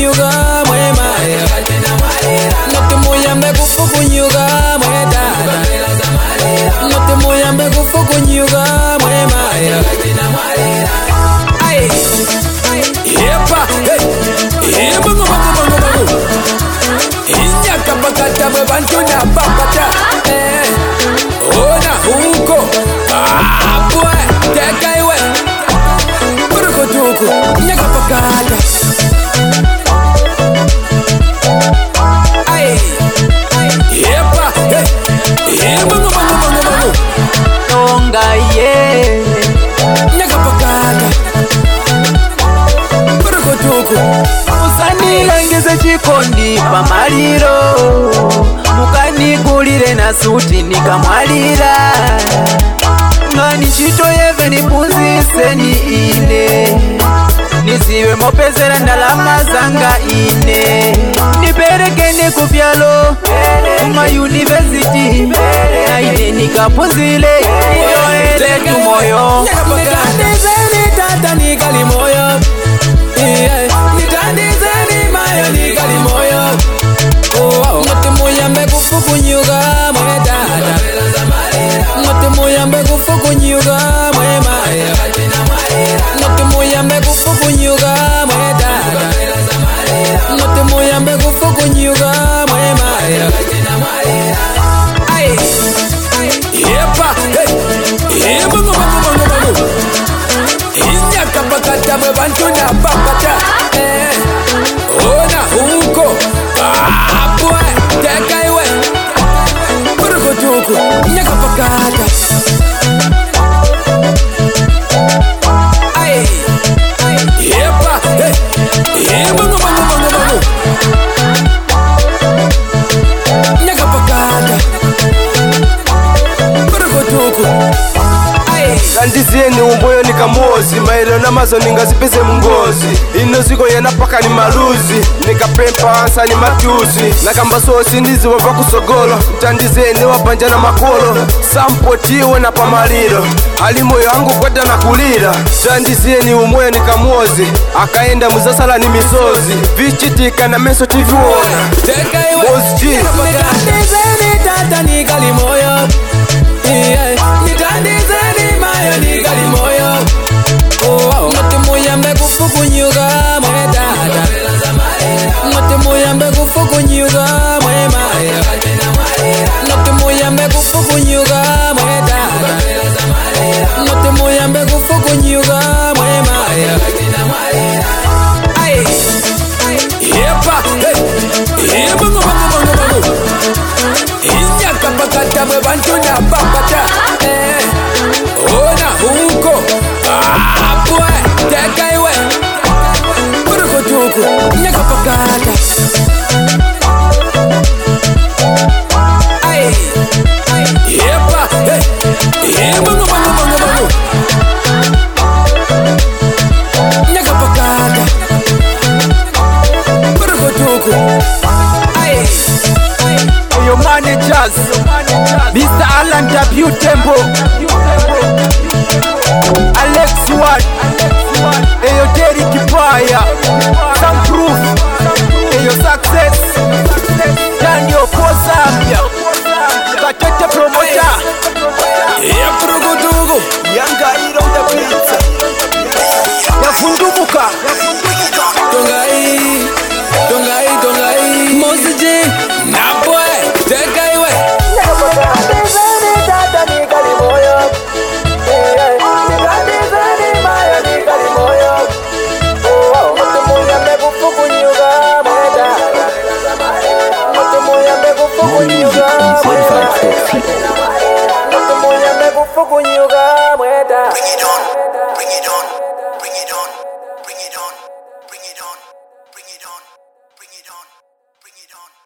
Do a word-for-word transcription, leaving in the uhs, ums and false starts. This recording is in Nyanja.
kufukunyuga mwema Note muyambe kufukunyuga mwedada Note muyambe kufukunyuga mwema Ay Yepa Hey Bungu bungu bungu bungu Inyaka pakata mwe bantu na papata Eh Ona huko Ah boy Teka iwe Buruko tuku Inyaka pakata Ay Yepa Hey Bungu bungu bungu bungu Nonga ye Inyaka pakata Buruko tuku Usanilengeze chikondi pamaliro Mukanigulire na suti nikamwalira Ngani chito yeve nipunzise ni ine Niziwe mopezera ndalama zanga ine Niperekeni kubyalo Kuma university Na ine nikapunzile Niyoele tumoyo Nitandizeni tata nikali moyo Nitandizeni mayo nikali moyo Note muyambe kufukunyuga mwedada Note muyambe kufukunyuga mwema Note muyambe kufukunyuga mwedada Note muyambe kufukunyuga mwema Ay Yepa Hey Bungu bungu bungu bungu Inyaka pakata mwe bantu na papata Eh Ona huko Ah boy Teka iwe Buruko tuku Inyaka pakata Ay Yepa Hey Bungu bungu bungu bungu Inyaka pakata Buruko tuku Kandizeni umboyo nikamozi mailo na mazo ningazipeze mungozi Ino ziko yena paka ni maluzi Nikapempa ansa ni matuzi Nakamba sosi ndizi wava kusogolo Mtandizeni wabanja na makolo Sampotiwe na pamaliro Halimoyo yangu kweta na kulira Mtandizeni umboyo nikamozi Akaenda muzasala ni misozi Vichitika na meso tiviwona Teka iwe Nitandizeni tata nikali moyo Nitandizeni mayo nikali moyo Note muyambe kufukunyuga mwedada Note muyambe kufukunyuga mwema Note muyambe kufukunyuga mwedada Note muyambe kufukunyuga mwema Ay Yepa Hey Bungu bungu bungu bungu Inyaka pakata mwe bantu na papata Eh Ona huko Ah boy Teka iwe Buruko tuku Inyaka pakata Ay Yepa Hey Bungu bungu bungu bungu Inyaka pakata Buruko tuku Ay Your managers Mister Alan W. Tembo Alex Ward Eyo Terry Kipaya Some proof Eyo success Daniel Pozambia Katete promoter Yeah Buruko tuku Yanga Iro the pizza Yafundumuka Tongai Tongai Tongai Mosiji Na boy Teka iwe Nitandizeni tata nikali moyo Nitandizeni mayo nikali moyo Note muyambe kufukunyuga mwedada Note muyambe kufukunyuga mwedada Note muyambe kufukunyuga mwedada Bring it on, bring it on, bring it on, bring it on, bring it on, bring it on, bring it on, bring it on.